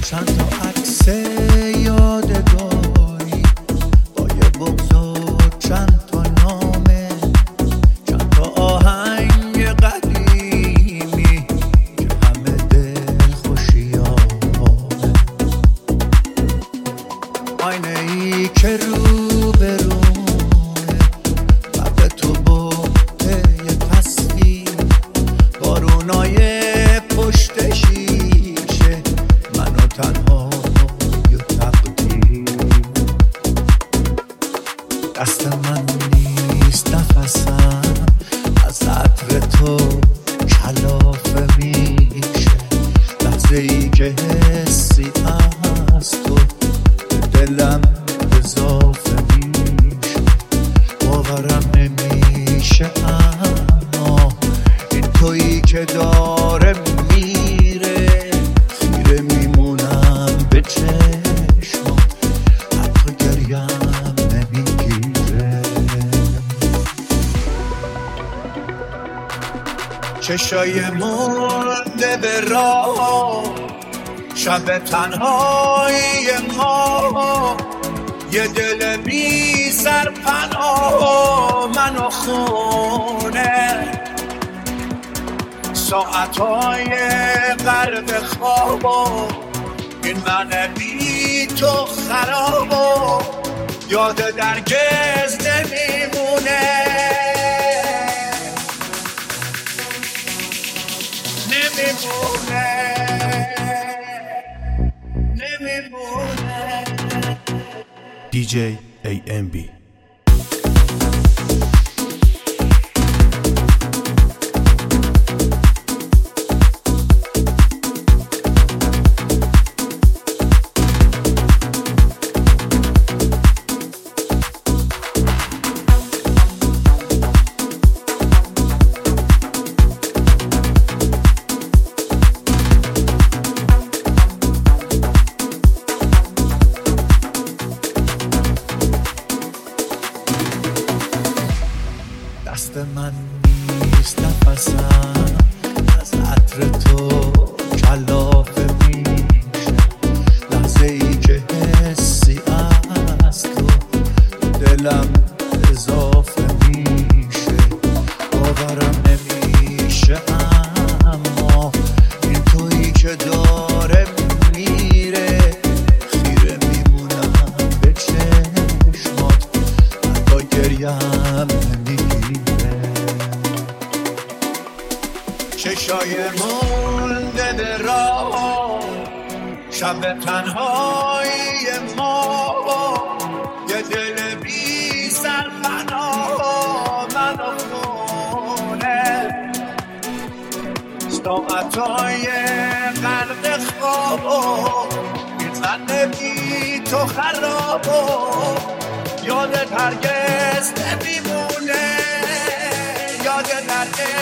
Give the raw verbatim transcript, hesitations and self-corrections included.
چند تا عکس یادگاری با یه بغض و چند تا نامه، چند تا آهنگ قدیمی که همه دل خوشیامه. آینه ای که رو به رومه، قبل تو بوده یه پستی، بارونای پشت شیشه، منو تنها یه تقدیر. دست من نیست نفسم، از عطر تو کلافه میشه، لحظه ای که حسی از تو به دلم اضافه میشه. باورم نمیشه اما این تویی که داره میره، خیره میمونم به چشمات، حتی گریم نمیگیره. چشای مونده به راه، شب تنهایی ما، یه دل بی سرپناه منو خونه، ساعتهای غرق خواب، این من بی تو خراب، یاد درگز نمیمونه نمیمونه نمیمونه. دی جی ای ام بی. دست من نیست نفسم، از عطر تو کلافه میشه، لحظه ای که حسی از تو دلم اضافه میشه. باورم نمیشه اما این تویی که داره میره، خیره میمونم به چشمات، حتی گریم چشای مونده به راه، شب تنهایی ما، یه دل بی سرپناه منو خونه، ساعتهای غرق خواب، این من بی تو خراب، یادت هرگز نمیمونه، یادت هرگز